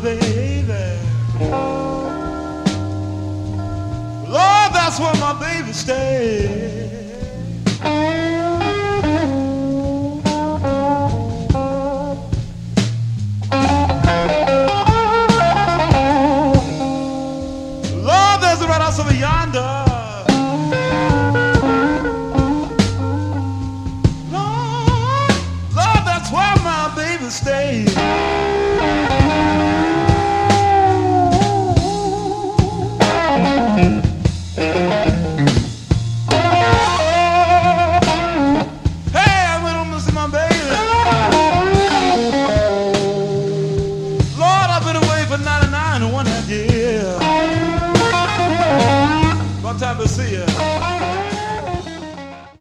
baby. Lord, that's where my baby stays. Lord, there's a right house over yonder. Lord, that's where my baby stays. Time to see you.